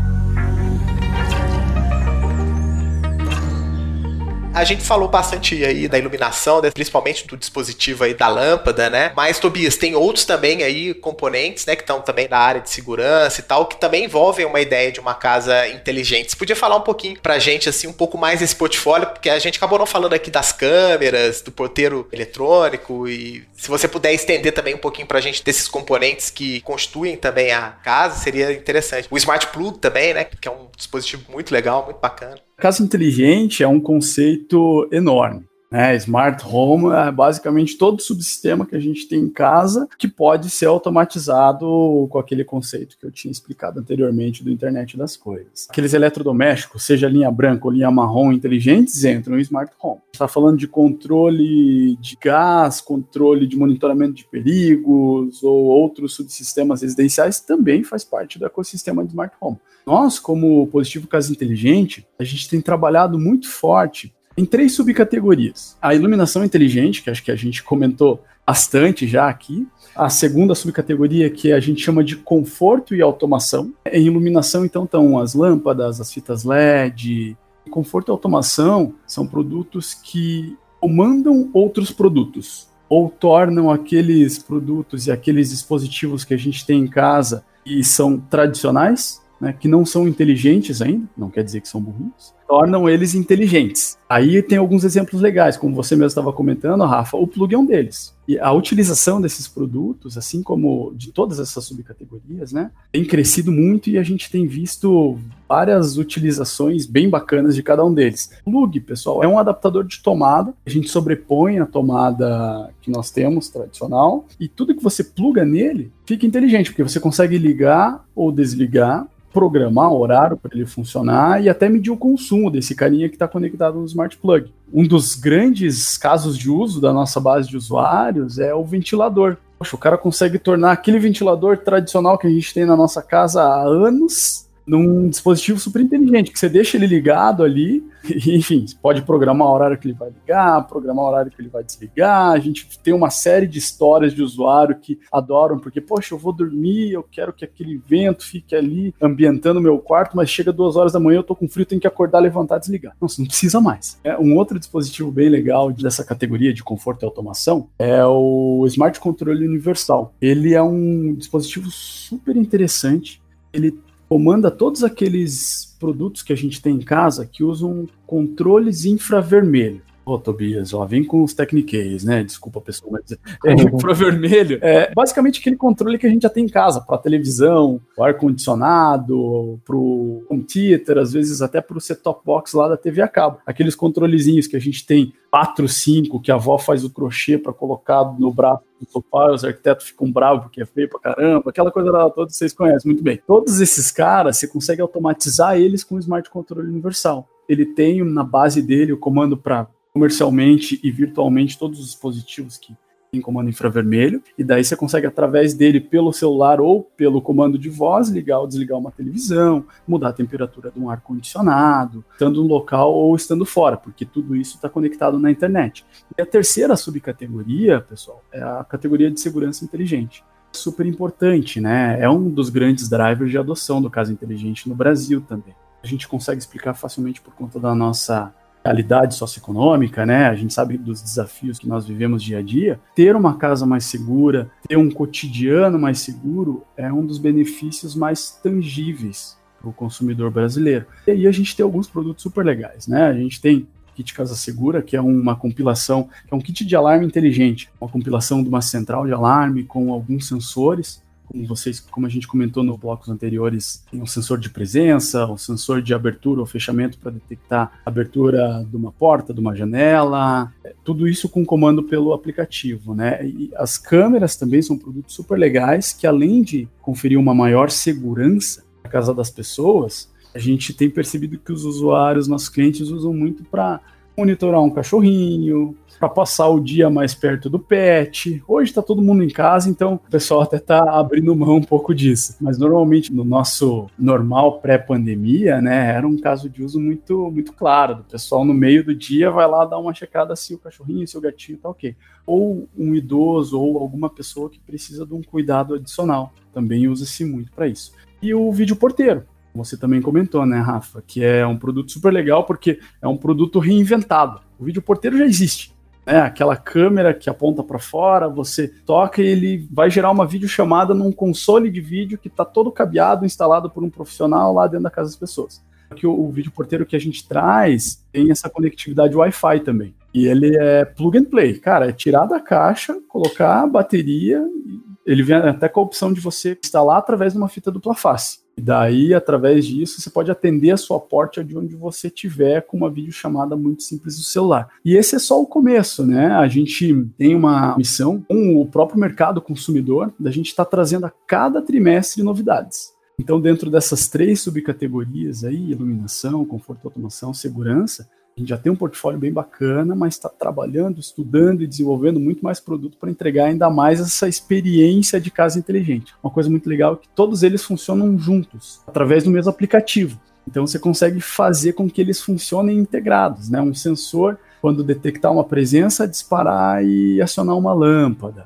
A gente falou bastante aí da iluminação, principalmente do dispositivo aí da lâmpada, né? Mas, Tobias, tem outros também aí, componentes, né? Que estão também na área de segurança e tal, que também envolvem uma ideia de uma casa inteligente. Você podia falar um pouquinho pra gente, assim, um pouco mais desse portfólio, porque a gente acabou não falando aqui das câmeras, do porteiro eletrônico, e se você puder estender também um pouquinho pra gente desses componentes que constituem também a casa, seria interessante. O Smart Plug também, né? Que é um dispositivo muito legal, muito bacana. Casa inteligente é um conceito enorme. Né? Smart Home é basicamente todo subsistema que a gente tem em casa que pode ser automatizado com aquele conceito que eu tinha explicado anteriormente do Internet das Coisas. Aqueles eletrodomésticos, seja linha branca ou linha marrom inteligentes, entram em Smart Home. Está falando de controle de gás, controle de monitoramento de perigos ou outros subsistemas residenciais, também faz parte do ecossistema de Smart Home. Nós, como Positivo Casa Inteligente, a gente tem trabalhado muito forte em três subcategorias. A iluminação inteligente, que acho que a gente comentou bastante já aqui. A segunda subcategoria, que a gente chama de conforto e automação. Em iluminação, então, estão as lâmpadas, as fitas L E D. Conforto e automação são produtos que comandam outros produtos ou tornam aqueles produtos e aqueles dispositivos que a gente tem em casa e são tradicionais, né, que não são inteligentes ainda, não quer dizer que são burrinhos, tornam eles inteligentes. Aí tem alguns exemplos legais, como você mesmo estava comentando, Rafa, o plug é um deles. E a utilização desses produtos, assim como de todas essas subcategorias, né, tem crescido muito e a gente tem visto várias utilizações bem bacanas de cada um deles. O plug, pessoal, é um adaptador de tomada, a gente sobrepõe a tomada que nós temos, tradicional, e tudo que você pluga nele fica inteligente, porque você consegue ligar ou desligar, programar o horário para ele funcionar e até medir o consumo desse carinha que está conectado no Smart Plug. Um dos grandes casos de uso da nossa base de usuários é o ventilador. Poxa, o cara consegue tornar aquele ventilador tradicional que a gente tem na nossa casa há anos num dispositivo super inteligente, que você deixa ele ligado ali, e, enfim, pode programar o horário que ele vai ligar, programar o horário que ele vai desligar. A gente tem uma série de histórias de usuário que adoram, porque, poxa, eu vou dormir, eu quero que aquele vento fique ali ambientando o meu quarto, mas chega duas horas da manhã, eu tô com frio, tenho que acordar, levantar, desligar. Nossa, não precisa mais. É, um outro dispositivo bem legal dessa categoria de conforto e automação é o Smart Controle Universal. Ele é um dispositivo super interessante, ele comanda todos aqueles produtos que a gente tem em casa que usam controles infravermelho. Ô, Tobias, ó, vem com os Techniques, né? Desculpa, pessoal, mas é, infravermelho é basicamente aquele controle que a gente já tem em casa, para televisão, o ar-condicionado, para o home theater, às vezes até para o set-top box lá da T V a cabo. Aqueles controlezinhos que a gente tem quatro, cinco, que a avó faz o crochê para colocar no braço do sofá, os arquitetos ficam bravos porque é feio pra caramba, aquela coisa lá toda vocês conhecem muito bem. Todos esses caras, você consegue automatizar eles com o Smart Controle Universal. Ele tem na base dele o comando para comercialmente e virtualmente todos os dispositivos que tem comando infravermelho, e daí você consegue através dele pelo celular ou pelo comando de voz ligar ou desligar uma televisão, mudar a temperatura de um ar-condicionado, estando no local ou estando fora, porque tudo isso está conectado na internet. E a terceira subcategoria, pessoal, é a categoria de segurança inteligente. Super importante, né? É um dos grandes drivers de adoção do Casa Inteligente no Brasil também. A gente consegue explicar facilmente por conta da nossa realidade socioeconômica, né? A gente sabe dos desafios que nós vivemos dia a dia. Ter uma casa mais segura, ter um cotidiano mais seguro é um dos benefícios mais tangíveis para o consumidor brasileiro. E aí a gente tem alguns produtos super legais, né? A gente tem Kit Casa Segura, que é uma compilação, que é um kit de alarme inteligente, uma compilação de uma central de alarme com alguns sensores. Como vocês, como a gente comentou nos blocos anteriores, tem um sensor de presença, um sensor de abertura ou fechamento para detectar a abertura de uma porta, de uma janela, tudo isso com comando pelo aplicativo, né? E as câmeras também são produtos super legais que, além de conferir uma maior segurança na casa das pessoas, a gente tem percebido que os usuários, nossos clientes, usam muito para monitorar um cachorrinho, para passar o dia mais perto do pet. Hoje está todo mundo em casa, então o pessoal até está abrindo mão um pouco disso. Mas normalmente no nosso normal pré-pandemia, né, era um caso de uso muito, muito claro. O pessoal no meio do dia vai lá dar uma checada se o cachorrinho, se o gatinho tá ok. Ou um idoso ou alguma pessoa que precisa de um cuidado adicional. Também usa-se muito para isso. E o vídeo porteiro. Você também comentou, né, Rafa, que é um produto super legal porque é um produto reinventado. O vídeo porteiro já existe. É, aquela câmera que aponta para fora, você toca e ele vai gerar uma videochamada num console de vídeo que está todo cabeado, instalado por um profissional lá dentro da casa das pessoas. Aqui o, o vídeo porteiro que a gente traz tem essa conectividade Wi-Fi também. E ele é plug and play. Cara, é tirar da caixa, colocar a bateria, ele vem até com a opção de você instalar através de uma fita dupla face. E daí, através disso, você pode atender a sua porta de onde você estiver com uma videochamada muito simples do celular. E esse é só o começo, né? A gente tem uma missão com o próprio mercado consumidor, da gente estar tá trazendo a cada trimestre novidades. Então, dentro dessas três subcategorias aí, iluminação, conforto, automação, segurança, a gente já tem um portfólio bem bacana, mas está trabalhando, estudando e desenvolvendo muito mais produto para entregar ainda mais essa experiência de casa inteligente. Uma coisa muito legal é que todos eles funcionam juntos, através do mesmo aplicativo. Então você consegue fazer com que eles funcionem integrados, né? Um sensor, quando detectar uma presença, disparar e acionar uma lâmpada.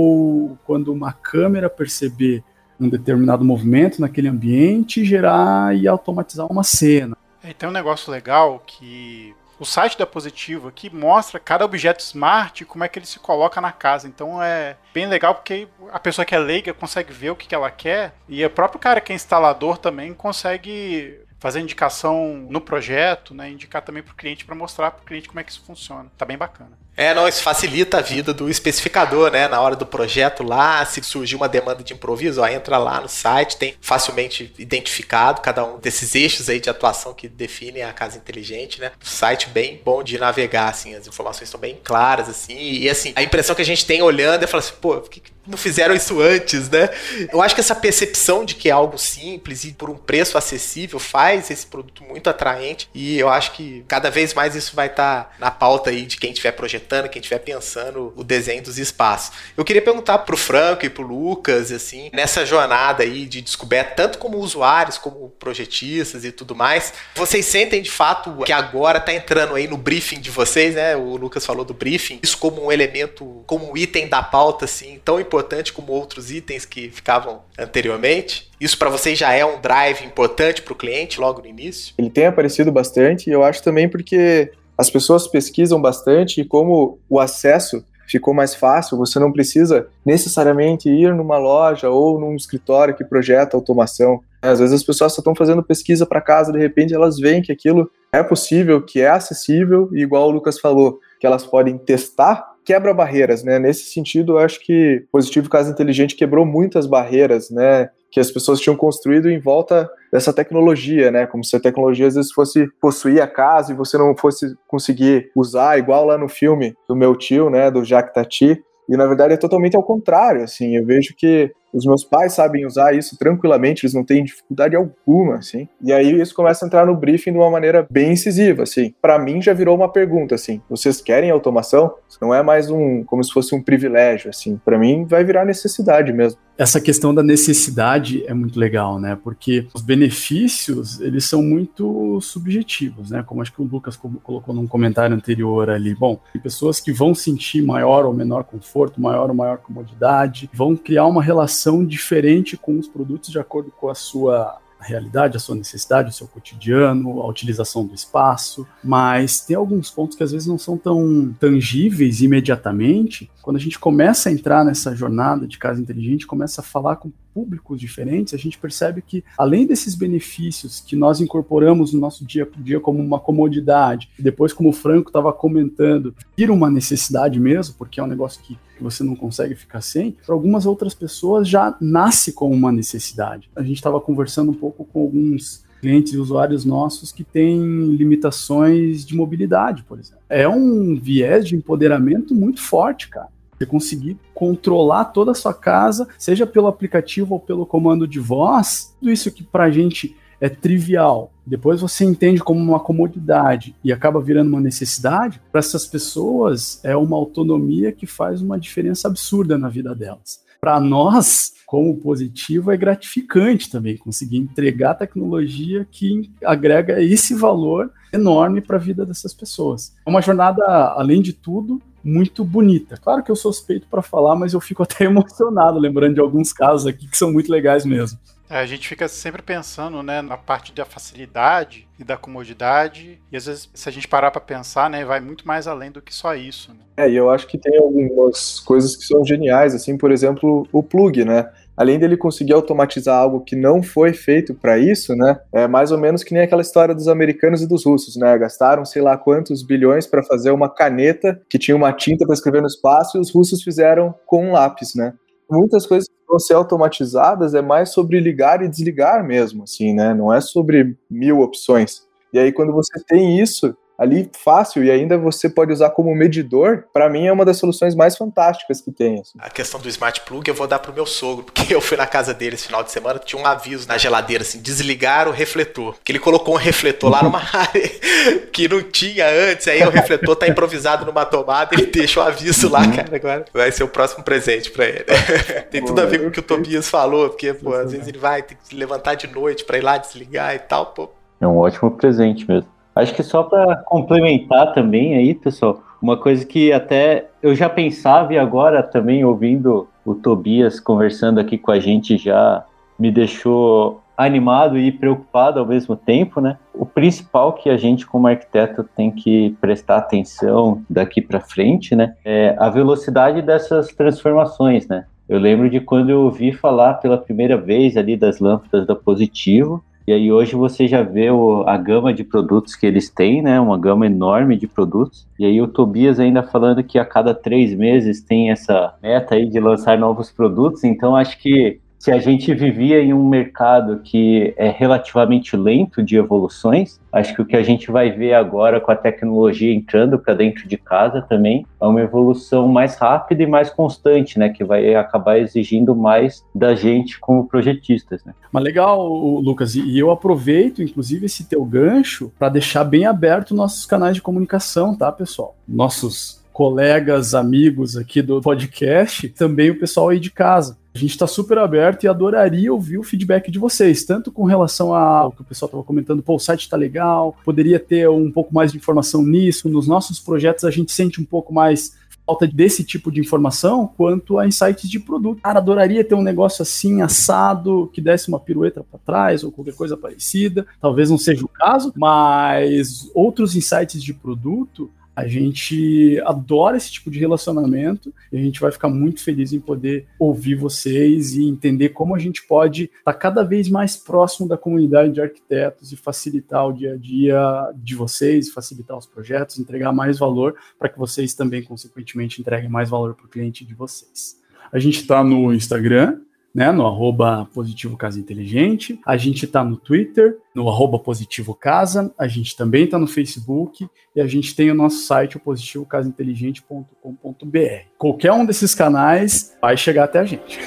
Ou quando uma câmera perceber um determinado movimento naquele ambiente, gerar e automatizar uma cena. E tem um negócio legal que o site da Positivo aqui mostra cada objeto smart e como é que ele se coloca na casa. Então é bem legal porque a pessoa que é leiga consegue ver o que ela quer e o próprio cara que é instalador também consegue fazer indicação no projeto, né, indicar também para o cliente, para mostrar para o cliente como é que isso funciona. Tá bem bacana. É, não, isso facilita a vida do especificador, né? Na hora do projeto lá, se surgir uma demanda de improviso, ó, entra lá no site, tem facilmente identificado cada um desses eixos aí de atuação que definem a casa inteligente, né? O site bem bom de navegar, assim, as informações estão bem claras, assim, e assim, a impressão que a gente tem olhando é falar assim, pô, por que não fizeram isso antes, né? Eu acho que essa percepção de que é algo simples e por um preço acessível faz esse produto muito atraente, e eu acho que cada vez mais isso vai estar na pauta aí de quem estiver projetando, quem estiver pensando o desenho dos espaços. Eu queria perguntar pro Franco e pro Lucas, assim, nessa jornada aí de descoberta, tanto como usuários, como projetistas e tudo mais, vocês sentem de fato que agora tá entrando aí no briefing de vocês, né? O Lucas falou do briefing, isso como um elemento, como um item da pauta, assim, tão importante como outros itens que ficavam anteriormente? Isso para vocês já é um drive importante para o cliente logo no início? Ele tem aparecido bastante e eu acho também porque as pessoas pesquisam bastante e como o acesso ficou mais fácil, você não precisa necessariamente ir numa loja ou num escritório que projeta automação. Às vezes as pessoas só estão fazendo pesquisa para casa, de repente elas veem que aquilo é possível, que é acessível e igual o Lucas falou, que elas podem testar, quebra barreiras, né? Nesse sentido, eu acho que o Positivo Casa Inteligente quebrou muitas barreiras, né? Que as pessoas tinham construído em volta dessa tecnologia, né? Como se a tecnologia às vezes fosse possuir a casa e você não fosse conseguir usar, igual lá no filme do meu tio, né? Do Jacques Tati. E na verdade é totalmente ao contrário, assim. Eu vejo que os meus pais sabem usar isso tranquilamente, eles não têm dificuldade alguma, assim. E aí isso começa a entrar no briefing de uma maneira bem incisiva, assim. Para mim já virou uma pergunta, assim. Vocês querem automação? Não é mais um, como se fosse um privilégio, assim. Para mim vai virar necessidade mesmo. Essa questão da necessidade é muito legal, né? Porque os benefícios, eles são muito subjetivos, né? Como acho que o Lucas colocou num comentário anterior ali. Bom, tem pessoas que vão sentir maior ou menor conforto, maior ou maior comodidade, vão criar uma relação diferente com os produtos de acordo com a sua realidade, a sua necessidade, o seu cotidiano, a utilização do espaço, mas tem alguns pontos que às vezes não são tão tangíveis imediatamente. Quando a gente começa a entrar nessa jornada de casa inteligente, começa a falar com públicos diferentes, a gente percebe que, além desses benefícios que nós incorporamos no nosso dia a dia como uma comodidade, e depois, como o Franco estava comentando, vira uma necessidade mesmo, porque é um negócio que você não consegue ficar sem, para algumas outras pessoas já nasce como uma necessidade. A gente estava conversando um pouco com alguns clientes e usuários nossos que têm limitações de mobilidade, por exemplo. É um viés de empoderamento muito forte, cara. Você conseguir controlar toda a sua casa, seja pelo aplicativo ou pelo comando de voz, tudo isso que pra gente é trivial, depois você entende como uma comodidade e acaba virando uma necessidade, para essas pessoas é uma autonomia que faz uma diferença absurda na vida delas. Para nós, como Positivo, é gratificante também conseguir entregar tecnologia que agrega esse valor enorme para a vida dessas pessoas. É uma jornada, além de tudo, muito bonita. Claro que eu sou suspeito para falar, mas eu fico até emocionado lembrando de alguns casos aqui que são muito legais mesmo. A gente fica sempre pensando, né, na parte da facilidade e da comodidade, e às vezes, se a gente parar para pensar, né, vai muito mais além do que só isso, né? É, e eu acho que tem algumas coisas que são geniais, assim, por exemplo, o plug, né? Além dele conseguir automatizar algo que não foi feito para isso, né? É mais ou menos que nem aquela história dos americanos e dos russos, né? Gastaram sei lá quantos bilhões para fazer uma caneta que tinha uma tinta para escrever no espaço e os russos fizeram com um lápis, né? muitas coisas que vão ser automatizadas é mais sobre ligar e desligar mesmo, assim, né? Não é sobre mil opções. E aí, quando você tem isso ali fácil e ainda você pode usar como medidor, para mim é uma das soluções mais fantásticas que tem. Assim. A questão do Smart Plug eu vou dar pro meu sogro, porque eu fui na casa dele esse final de semana, tinha um aviso na geladeira, assim, desligar o refletor. Que ele colocou um refletor lá numa área que não tinha antes, aí o refletor tá improvisado numa tomada, ele deixa o aviso lá, cara, agora vai ser o próximo presente pra ele. Tem tudo a ver com o que o Tobias falou, porque, pô, às vezes ele vai ter que se levantar de noite pra ir lá desligar e tal, pô. É um ótimo presente mesmo. Acho que só para complementar também aí, pessoal, uma coisa que até eu já pensava e agora também ouvindo o Tobias conversando aqui com a gente já me deixou animado e preocupado ao mesmo tempo, né? O principal que a gente como arquiteto tem que prestar atenção daqui para frente, né, é a velocidade dessas transformações, né? Eu lembro de quando eu ouvi falar pela primeira vez ali das lâmpadas da Positivo. E aí hoje você já vê o, a gama de produtos que eles têm, né? Uma gama enorme de produtos. E aí o Tobias ainda falando que a cada três meses tem essa meta aí de lançar novos produtos. Então acho que se a gente vivia em um mercado que é relativamente lento de evoluções, acho que o que a gente vai ver agora com a tecnologia entrando para dentro de casa também é uma evolução mais rápida e mais constante, né? Que vai acabar exigindo mais da gente como projetistas, né? Mas legal, Lucas, e eu aproveito, inclusive, esse teu gancho para deixar bem aberto nossos canais de comunicação, tá, pessoal? Nossos colegas, amigos aqui do podcast, também o pessoal aí de casa. A gente está super aberto e adoraria ouvir o feedback de vocês, tanto com relação ao que o pessoal estava comentando, pô, o site está legal, poderia ter um pouco mais de informação nisso, nos nossos projetos a gente sente um pouco mais falta desse tipo de informação, quanto a insights de produto. Cara, adoraria ter um negócio assim, assado, que desse uma pirueta para trás, ou qualquer coisa parecida, talvez não seja o caso, mas outros insights de produto, a gente adora esse tipo de relacionamento e a gente vai ficar muito feliz em poder ouvir vocês e entender como a gente pode estar cada vez mais próximo da comunidade de arquitetos e facilitar o dia a dia de vocês, facilitar os projetos, entregar mais valor para que vocês também, consequentemente, entreguem mais valor para o cliente de vocês. A gente está no Instagram, né, no arroba Positivo Casa Inteligente, a gente está no Twitter, no arroba Positivo Casa, a gente também está no Facebook e a gente tem o nosso site, o positivo casa inteligente ponto com ponto b r. Qualquer um desses canais vai chegar até a gente.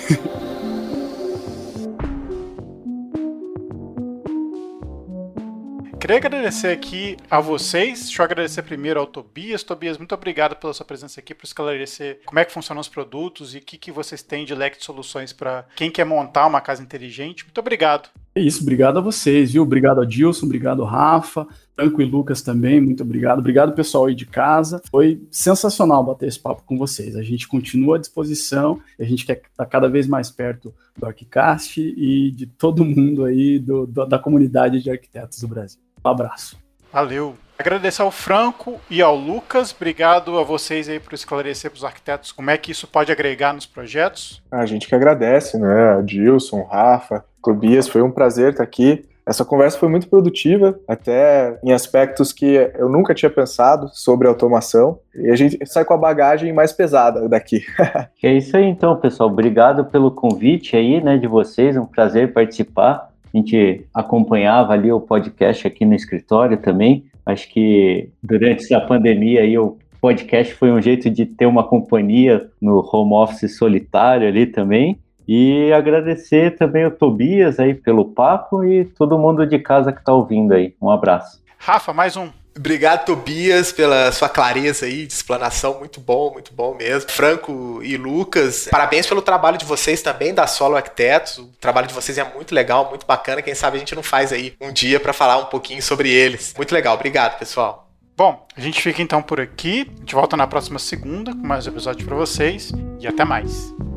Queria agradecer aqui a vocês. Deixa eu agradecer primeiro ao Tobias. Tobias, muito obrigado pela sua presença aqui, por esclarecer como é que funcionam os produtos e o que, que vocês têm de leque de soluções para quem quer montar uma casa inteligente. Muito obrigado. É isso, obrigado a vocês, viu? Obrigado a Dilson, obrigado Rafa, Franco e Lucas também, muito obrigado. Obrigado, pessoal aí de casa. Foi sensacional bater esse papo com vocês. A gente continua à disposição e a gente quer estar cada vez mais perto do Arquicast e de todo mundo aí do, do, da comunidade de arquitetos do Brasil. Um abraço. Valeu. Agradecer ao Franco e ao Lucas. Obrigado a vocês aí por esclarecer para os arquitetos como é que isso pode agregar nos projetos. A gente que agradece, né? A Dilson, Rafa, Tobias, foi um prazer estar aqui. Essa conversa foi muito produtiva, até em aspectos que eu nunca tinha pensado sobre automação. E a gente sai com a bagagem mais pesada daqui. É isso aí então, pessoal. Obrigado pelo convite aí, né, de vocês. É um prazer participar. A gente acompanhava ali o podcast aqui no escritório também. Acho que durante essa pandemia aí o podcast foi um jeito de ter uma companhia no home office solitário ali também. E agradecer também o Tobias aí pelo papo e todo mundo de casa que está ouvindo aí. Um abraço. Rafa, mais um. Obrigado, Tobias, pela sua clareza aí de explanação, muito bom, muito bom mesmo. Franco e Lucas, parabéns pelo trabalho de vocês também, da Solo Arquitetos. O trabalho de vocês é muito legal, muito bacana. Quem sabe a gente não faz aí um dia para falar um pouquinho sobre eles. Muito legal, obrigado, pessoal. Bom, a gente fica então por aqui. A gente volta na próxima segunda com mais um episódio para vocês e até mais.